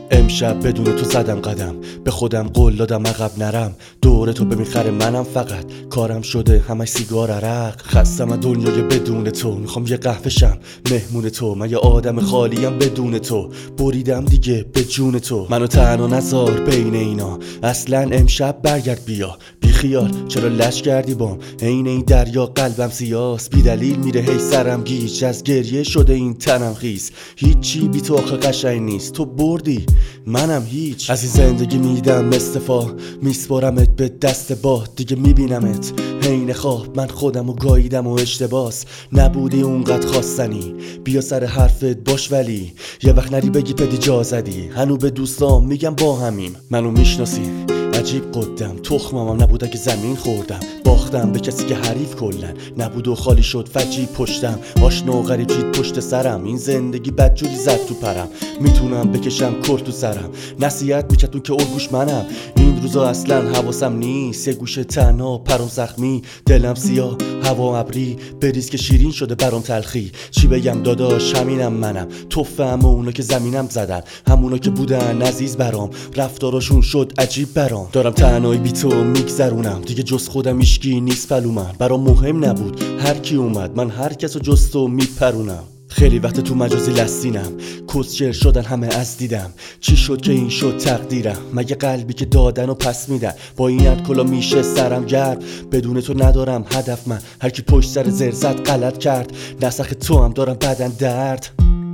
امشب بدون تو زدم قدم، به خودم قول دادم عقب نرم. دور تو بمیخره منم فقط، کارم شده همش سیگار عرق. خستم از دنیای بدون تو، میخوام یه قهوه شم مهمون تو. من یه آدم خالیم بدون تو، بریدم دیگه به جون تو. منو تنها نذار بین اینا، اصلا امشب برگرد بیا. بی خیال چرا لش کردی بام، عین این دریا قلبم سیاس. بی دلیل میره هی سرم گیج، از گریه شده این تنم خیس. هیچی بی تو آخه قشنگ نیست، تو بردی منم هیچ. از این زندگی میدم استعفا، میسپارمت به دست باد. دیگه میبینمت حین خواب، من خودمو گاییدم و اشتباس. نبودی اونقدر خواستنی، بیا سر حرفت باش، ولی یه وقت نری بگی پدی جا زدی. هنو به دوستام میگم با همیم، منو میشناسی عجیب قدم. تخمم نبوده که زمین خوردم، باختم به کسی که حریف کلن نبود و خالی شد فجی پشتم. آشنا و غریب چید پشت سرم، این زندگی بدجوری زد تو پرم. میتونم بکشم کرد تو سرم، نصیحت میکتون که الگوش منم. این روزا اصلا حواسم نیست، یه گوشه تنها پرم زخمی. دلم سیاه هوا ابری، بریز که شیرین شده برام تلخی. چی بگم داداش همینم منم، توفم اونا که زمینم زدن، همونا که بودن عزیز برام، رفتاراشون شد عجیب برام. دارم تنهایی بی تو میگذرونم، دیگه جز خودم هیچکی نیست پلو من. برام مهم نبود هر کی اومد، من هر کسو جز تو میپرونم. خیلی وقت تو مجازی لستینم، کسچر شدن همه از دیدم. چی شد که این شد تقدیرم، مگه قلبی که دادن و پس میدن. با این کلا میشه سرم گرد، بدون تو ندارم هدف من. هر کی پشت سر زر زد غلط کرد، نسخ تو هم دارم بدن درد.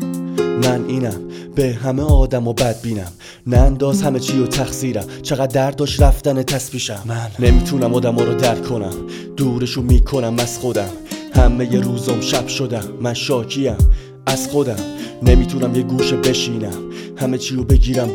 من اینم به همه آدم و بد بینم، ننداز همه چی و تقصیرم. چقدر درد داشت رفتن تسبیشم، من نمیتونم آدم ها رو درک کنم، دورشو میکنم از خودم. همه ی روزم شب شدم، من شاکیم از خودم. نمیتونم یه گوشه بشینم، همه چی رو بگیرم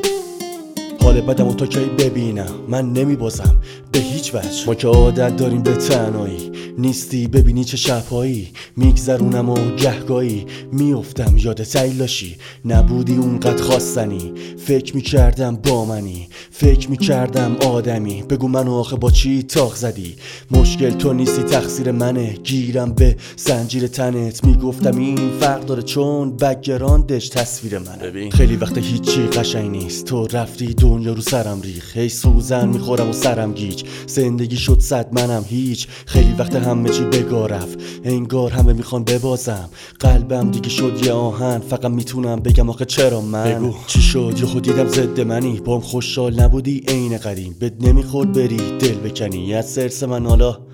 حال بدم و تا کی ببینم. من نمیبازم به هیچ وجه، ما که عادت داریم به تنهایی. نیستی ببینی چه شبهایی میگذرونم و گهگاهی میافتم یادت ایلاشی. نبودی اونقدر خواستنی، فکر میکردم با منی، فکر میکردم آدمی. بگو منو آخه با چی تاق زدی، مشکل تو نیستی تقصیر منه. گیرم به زنجیر تنت، میگفتم این فرق داره چون بک‌گراندش تصویر منه. خیلی وقت هیچی قشنگ نیست، تو رفتی دنیا رو سرم ریخ. هی سوزن میخورم و سرم گیج، زندگی شد صد منم هیچ. خیلی وقت همه چی بگاه رفت، انگار همه میخوان ببازم. قلبم دیگه شد یه آهن، فقط میتونم بگم آخه چرا من. بگو چی شد یهو دیدم ضد منی، بام خوشحال نبودی عین قدیم. بد نمیخورد بری دل بکنی، از سرس من حالا